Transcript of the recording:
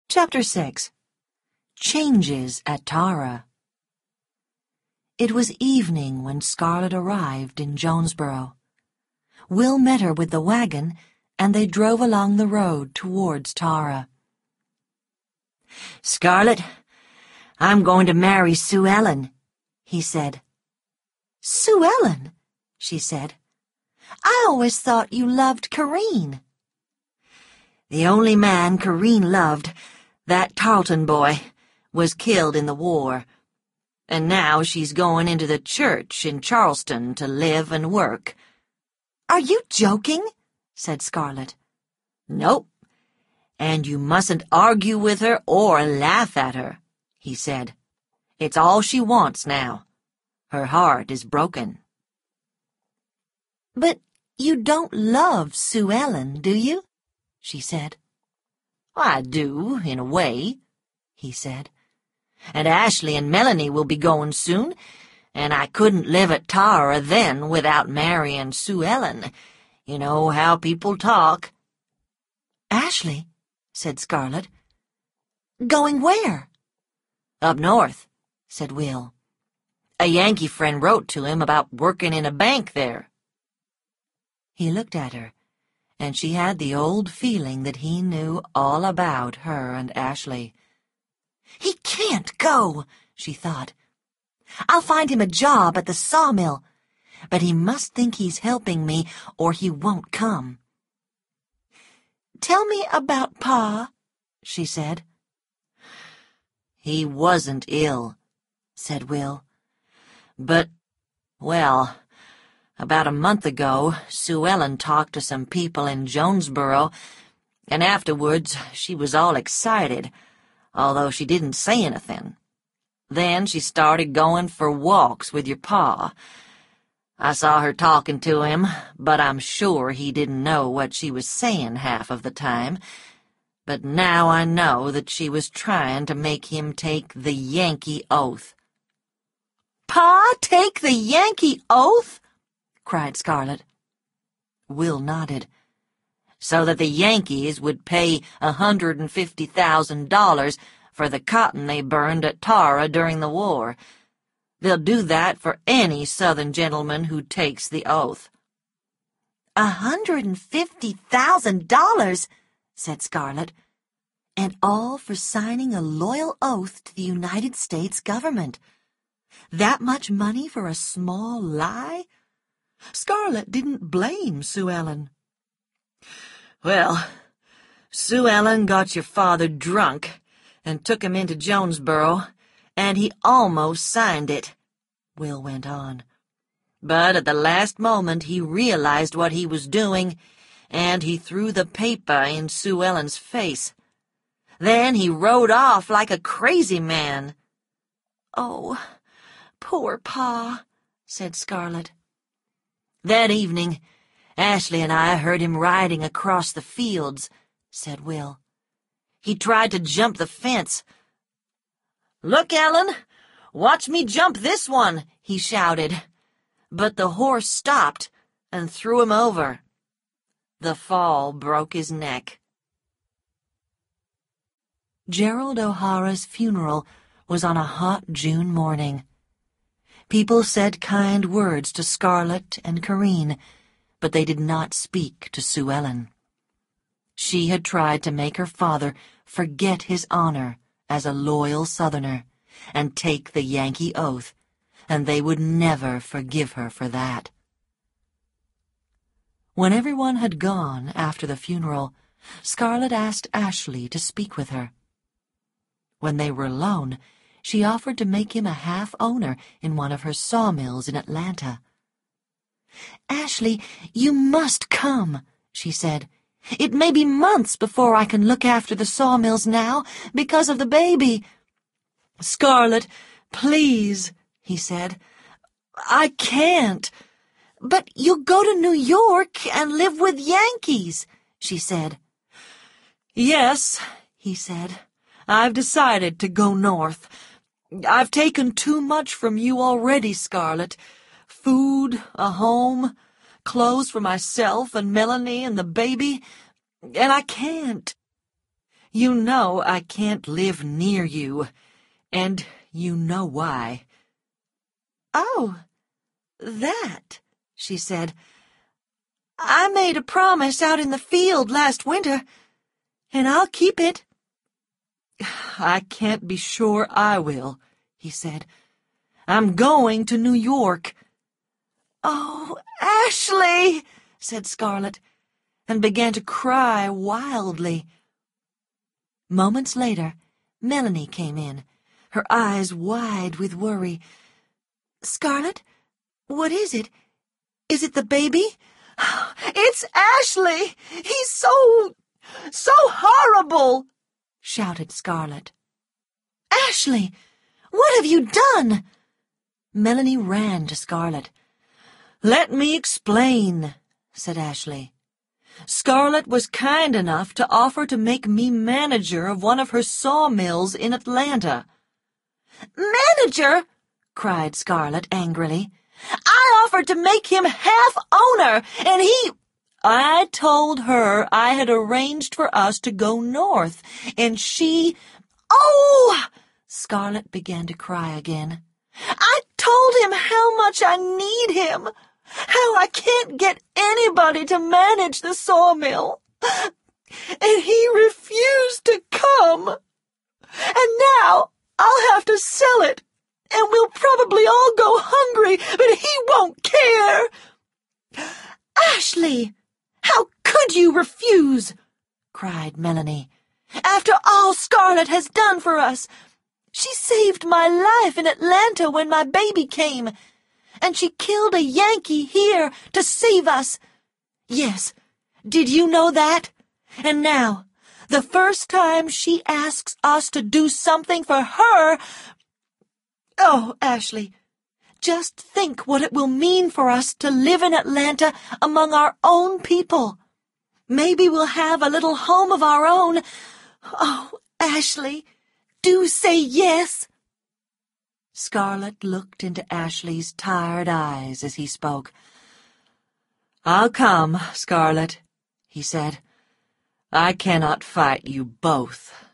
Chapter 6. Changes at Tara. It was evening when Scarlett arrived in Jonesboro. Will met her with the wagon, and they drove along the road towards Tara. "Scarlett, I'm going to marry Sue Ellen," he said. "Sue Ellen?" she said. "I always thought you loved Corinne." "The only man Corinne loved, that Tarleton boy, was killed in the war, and now she's going into the church in Charleston to live and work." "Are you joking?" said Scarlett. "Nope, and you mustn't argue with her or laugh at her," he said. "It's all she wants now. Her heart is broken." "But you don't love Sue Ellen, do you?" she said. "I do, in a way," he said. "And Ashley and Melanie will be going soon, and I couldn't live at Tara then without marrying Sue Ellen. You know how people talk." "Ashley?" said Scarlett. "Going where?" "Up north," said Will. "A Yankee friend wrote to him about working in a bank there." He looked at her, and she had the old feeling that he knew all about her and Ashley. "He can't go," she thought. "I'll find him a job at the sawmill, but he must think he's helping me or he won't come." "Tell me about Pa," she said. "He wasn't ill," said Will. "But, well, about a month ago, Sue Ellen talked to some people in Jonesboro, and afterwards she was all excited, although she didn't say anything. Then she started going for walks with your pa. I saw her talking to him, but I'm sure he didn't know what she was saying half of the time. But now I know that she was trying to make him take the Yankee oath." "Pa take the Yankee oath?" cried Scarlett. Will nodded. "So that the Yankees would pay $150,000 for the cotton they burned at Tara during the war. They'll do that for any Southern gentleman who takes the oath." $150,000, said Scarlett, "and all for signing a loyal oath to the United States government. That much money for a small lie?" Scarlett didn't blame Sue Ellen. "Well, Sue Ellen got your father drunk and took him into Jonesboro, and he almost signed it," Will went on. "But at the last moment he realized what he was doing, and he threw the paper in Sue Ellen's face. Then he rode off like a crazy man." "Oh, poor Pa," said Scarlett. "That evening, Ashley and I heard him riding across the fields," said Will. "He tried to jump the fence. 'Look, Ellen, watch me jump this one,' he shouted. But the horse stopped and threw him over. The fall broke his neck." Gerald O'Hara's funeral was on a hot June morning. People said kind words to Scarlett and Corinne, but they did not speak to Sue Ellen. She had tried to make her father forget his honor as a loyal Southerner and take the Yankee oath, and they would never forgive her for that. When everyone had gone after the funeral, Scarlett asked Ashley to speak with her. When they were alone, she offered to make him a half-owner in one of her sawmills in Atlanta. "Ashley, you must come," she said. "It may be months before I can look after the sawmills now because of the baby." "Scarlett, please," he said. "I can't." "But you'll go to New York and live with Yankees," she said. "Yes," he said. "I've decided to go north. I've taken too much from you already, Scarlett. Food, a home, clothes for myself and Melanie and the baby, and I can't." You know I can't live near you, and you know why." "Oh, that," she said. "I made a promise out in the field last winter, and I'll keep it." "I can't be sure I will," he said. "I'm going to New York." "Oh, Ashley," said Scarlet, and began to cry wildly. Moments later, Melanie came in, her eyes wide with worry. "Scarlet, what is it? Is it the baby?" "It's Ashley! He's so horrible!" shouted Scarlet. "Ashley, what have you done?" Melanie ran to Scarlet. "Let me explain," said Ashley. "Scarlet was kind enough to offer to make me manager of one of her sawmills in Atlanta." "Manager?" cried Scarlet angrily. "I offered to make him half owner, and he—" "I told her I had arranged for us to go north, and she—" "Oh!" Scarlet began to cry again. "I told him how much I need him, how I can't get anybody to manage the sawmill, and he refused to come. And now I'll have to sell it, and we'll probably all go hungry, but he won't care." "Ashley, how could you refuse?" cried Melanie. "After all Scarlet has done for us. She saved my life in Atlanta when my baby came, and she killed a Yankee here to save us. Yes, did you know that? And now, the first time she asks us to do something for her— Oh, Ashley, just think what it will mean for us to live in Atlanta among our own people. Maybe we'll have a little home of our own. Oh, Ashley, do say yes." Scarlet looked into Ashley's tired eyes as he spoke. "I'll come, Scarlet," he said. "I cannot fight you both."